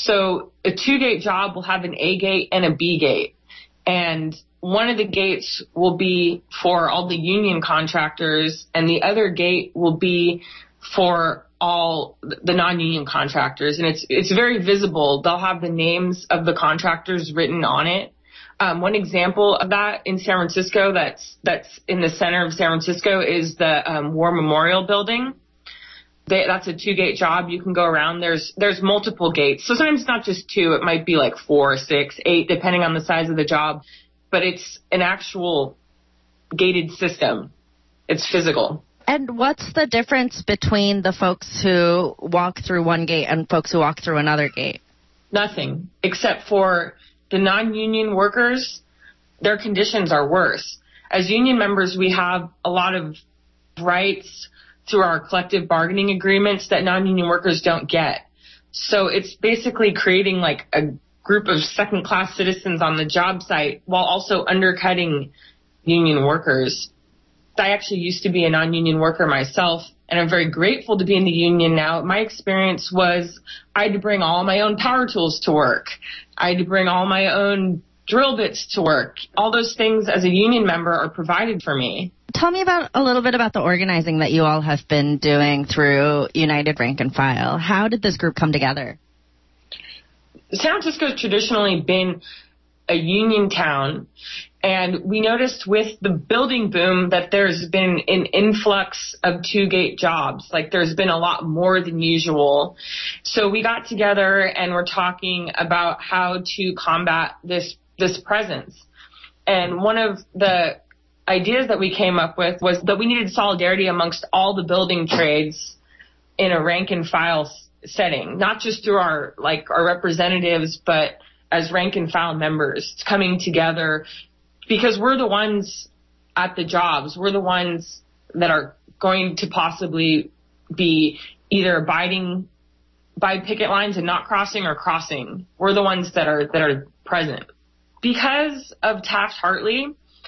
A: So a two-gate job will have an A gate and a B gate. And one of the gates will be for all the union contractors, and the other gate will be for all the non-union contractors. And it's very visible. They'll have the names of the contractors written on it. One example of that in San Francisco that's in the center of San Francisco is the War Memorial Building. That's a two-gate job. You can go around. There's multiple gates. So sometimes it's not just two. It might be like 4, 6, 8, depending on the size of the job. but it's an actual gated system. It's physical.
B: And what's the difference between the folks who walk through one gate and folks who walk through another gate?
A: Nothing, except for the non-union workers, their conditions are worse. As union members, we have a lot of rights through our collective bargaining agreements that non-union workers don't get. So it's basically creating like a group of second-class citizens on the job site while also undercutting union workers. I actually used to be a non-union worker myself, and I'm very grateful to be in the union now. My experience was I had to bring all my own power tools to work. I had to bring all my own drill bits to work. All those things as a union member are provided for me.
B: Tell me a little bit about the organizing that you all have been doing through United Rank and File. How did this group come together?
A: San Francisco's traditionally been a union town, and we noticed with the building boom that there's been an influx of two-gate jobs. Like there's been a lot more than usual. So we got together and we're talking about how to combat this presence. And one of the ideas that we came up with was that we needed solidarity amongst all the building trades in a rank and file setting, not just through our representatives, but as rank and file members coming together, because we're the ones at the jobs. We're the ones that are going to possibly be either abiding by picket lines and not crossing or crossing. We're the ones that are present. Because of Taft-Hartley,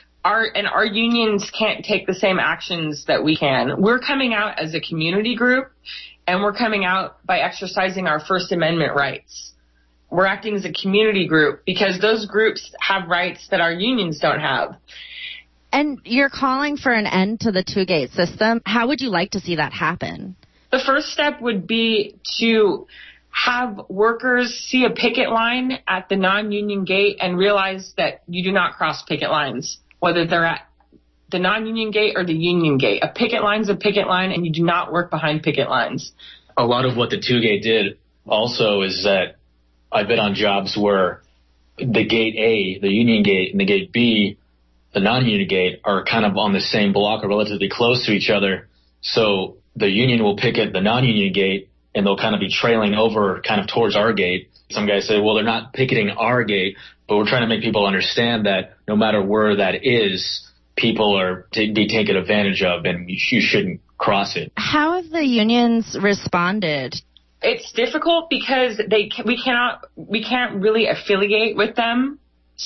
A: our unions can't take the same actions that we can. We're coming out as a community group, and we're coming out by exercising our First Amendment rights. We're acting as a community group because those groups have rights that our unions don't have.
B: And you're calling for an end to the two-gate system. How would you like to see that happen?
A: The first step would be to have workers see a picket line at the non-union gate and realize that you do not cross picket lines, whether they're at the non-union gate or the union gate. A picket line's a picket line, and you do not work behind picket lines.
E: A lot of what the two-gate did also is that I've been on jobs where the gate A, the union gate, and the gate B, the non-union gate, are kind of on the same block or relatively close to each other. So the union will picket the non-union gate, and they'll kind of be trailing over kind of towards our gate. Some guys say, well, they're not picketing our gate, but we're trying to make people understand that no matter where that is, people are be taken advantage of, and you shouldn't cross it.
B: How have the unions responded?
A: It's difficult because we can't really affiliate with them.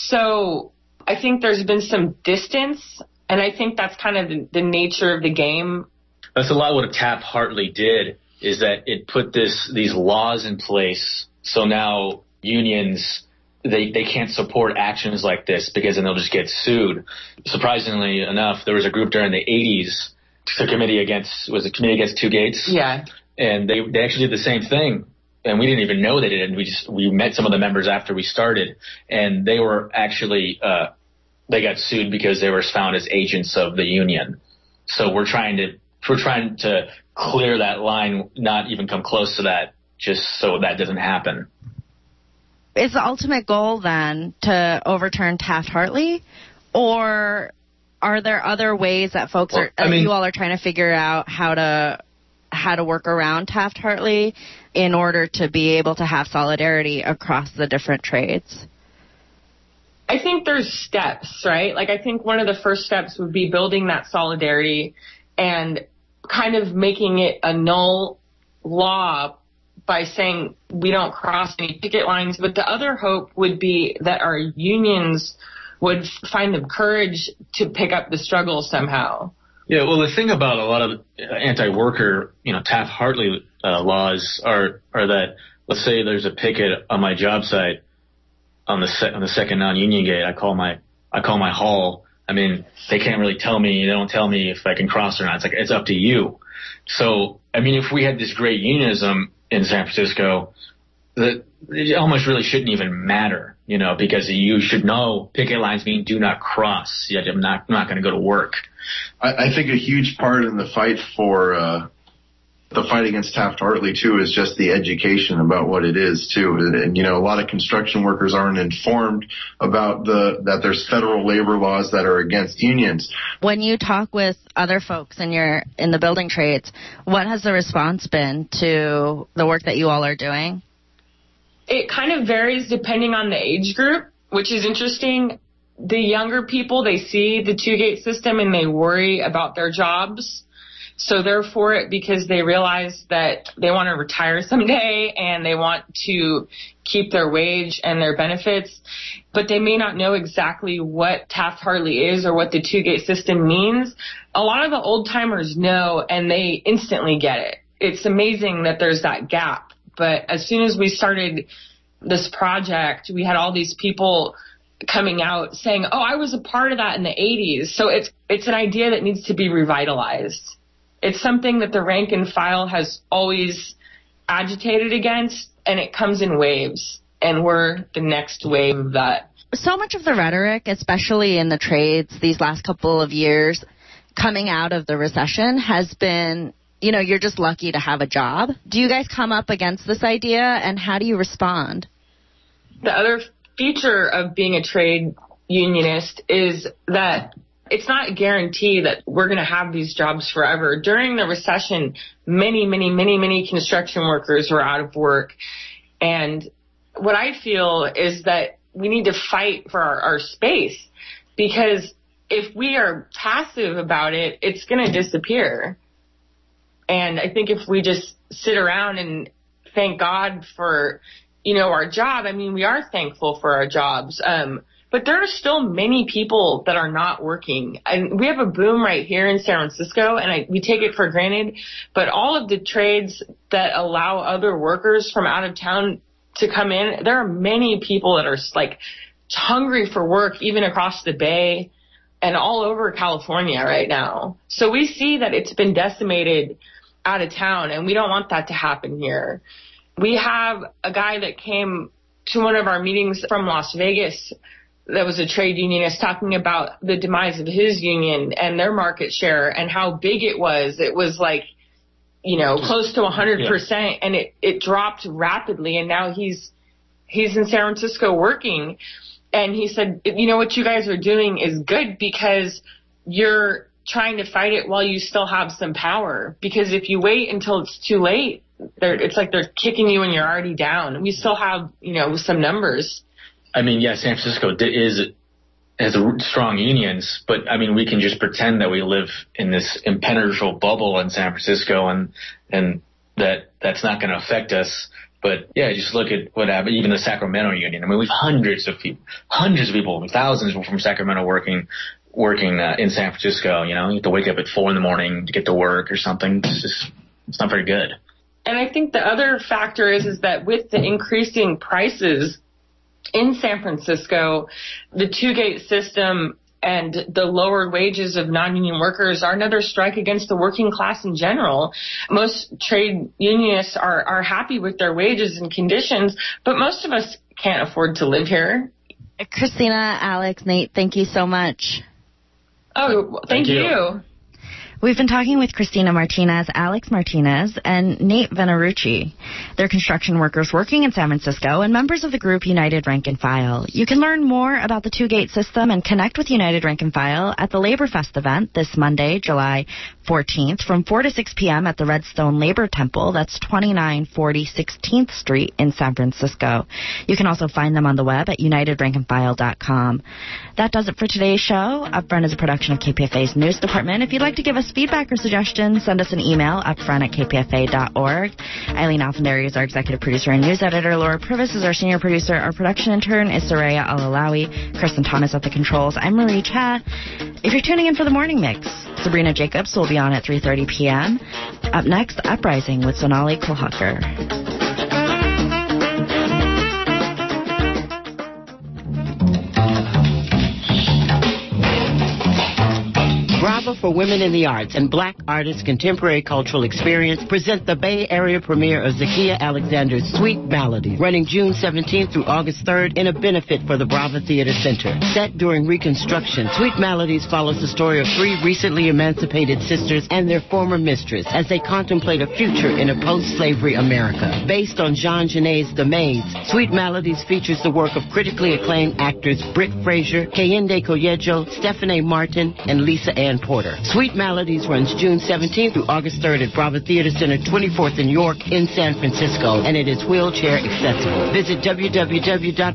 A: So I think there's been some distance, and I think that's kind of the nature of the game.
E: That's a lot what Taft-Hartley did, is that it put these laws in place. So now unions, they can't support actions like this because then they'll just get sued. Surprisingly enough, there was a group during the 80s, the Committee Against Two Gates?
A: Yeah.
E: And they actually did the same thing, and we didn't even know they did. We met some of the members after we started, and they were actually they got sued because they were found as agents of the union. So we're trying to clear that line, not even come close to that, just so that doesn't happen.
B: Is the ultimate goal then to overturn Taft-Hartley, or are there other ways that you all are trying to figure out how to work around Taft-Hartley in order to be able to have solidarity across the different trades?
A: I think there's steps, right? Like, I think one of the first steps would be building that solidarity and kind of making it a null law by saying we don't cross any picket lines. But the other hope would be that our unions would find the courage to pick up the struggle somehow.
E: Yeah, well, the thing about a lot of anti-worker, Taft-Hartley laws are that, let's say there's a picket on my job site on the second non-union gate. I call my hall. I mean, they can't really tell me. They don't tell me if I can cross or not. It's up to you. So, I mean, if we had this great unionism in San Francisco, that it almost really shouldn't even matter, because you should know picket lines mean do not cross. Yet I'm not going to go to work.
F: I think a huge part in the fight for The fight against Taft-Hartley, too, is just the education about what it is, too. And, a lot of construction workers aren't informed about that there's federal labor laws that are against unions.
B: When you talk with other folks in the building trades, what has the response been to the work that you all are doing?
A: It kind of varies depending on the age group, which is interesting. The younger people, they see the two-gate system and they worry about their jobs. So they're for it because they realize that they want to retire someday and they want to keep their wage and their benefits, but they may not know exactly what Taft-Hartley is or what the two-gate system means. A lot of the old-timers know and they instantly get it. It's amazing that there's that gap. But as soon as we started this project, we had all these people coming out saying, oh, I was a part of that in the 80s. So it's an idea that needs to be revitalized. It's something that the rank and file has always agitated against, and it comes in waves, and we're the next wave of that.
B: So much of the rhetoric, especially in the trades these last couple of years, coming out of the recession has been, you're just lucky to have a job. Do you guys come up against this idea, and how do you respond?
A: The other feature of being a trade unionist is that it's not a guarantee that we're going to have these jobs forever. During the recession, many construction workers were out of work. And what I feel is that we need to fight for our space, because if we are passive about it, it's going to disappear. And I think if we just sit around and thank God for, our job, we are thankful for our jobs. But there are still many people that are not working. And we have a boom right here in San Francisco, and we take it for granted. But all of the trades that allow other workers from out of town to come in, there are many people that are hungry for work, even across the Bay and all over California right now. So we see that it's been decimated out of town, and we don't want that to happen here. We have a guy that came to one of our meetings from Las Vegas that was a trade unionist talking about the demise of his union and their market share and how big it was. It was close to 100%, and it dropped rapidly, and now he's in San Francisco working. And he said, what you guys are doing is good because you're trying to fight it while you still have some power. Because if you wait until it's too late, it's like they're kicking you and you're already down. We still have, some numbers. San
E: Francisco has strong unions, but we can just pretend that we live in this impenetrable bubble in San Francisco and that's not going to affect us. But just look at what happened. Even the Sacramento union. We have hundreds of people, thousands from Sacramento working in San Francisco. You have to wake up at 4 a.m. to get to work or something. It's not very good.
A: And I think the other factor is that with the increasing prices in San Francisco, the two-gate system and the lower wages of non-union workers are another strike against the working class in general. Most trade unionists are happy with their wages and conditions, but most of us can't afford to live here.
B: Christina, Alex, Nate, thank you so much.
A: Oh, thank you.
B: We've been talking with Christina Martinez, Alex Martinez, and Nate Venarucci. They're construction workers working in San Francisco and members of the group United Rank and File. You can learn more about the two-gate system and connect with United Rank and File at the Labor Fest event this Monday, July 14th from 4 to 6 p.m. at the Redstone Labor Temple. That's 2940 16th Street in San Francisco. You can also find them on the web at unitedrankandfile.com. That does it for today's show. Upfront is a production of KPFA's news department. If you'd like to give us feedback or suggestions, send us an email, upfront@kpfa.org. Eileen Alfandary is our executive producer and news editor. Laura Privis is our senior producer. Our production intern is Soraya Al-Alawi. Kristen Thomas at the controls. I'm Marie Cha. If you're tuning in for the morning mix, Sabrina Jacobs will be on at 3:30 p.m. Up next, Uprising with Sonali Kulhaker.
G: Brava for Women in the Arts and Black Artists Contemporary Cultural Experience present the Bay Area premiere of Zakiya Alexander's Sweet Maladies, running June 17th through August 3rd in a benefit for the Brava Theater Center. Set during Reconstruction, Sweet Maladies follows the story of three recently emancipated sisters and their former mistress as they contemplate a future in a post-slavery America. Based on Jean Genet's The Maids, Sweet Maladies features the work of critically acclaimed actors Britt Fraser, Kehinde Koyejo, Stephanie Martin, and Lisa Ann Porter. Sweet Maladies runs June 17th through August 3rd at Brava Theater Center, 24th and York in San Francisco, and it is wheelchair accessible. Visit www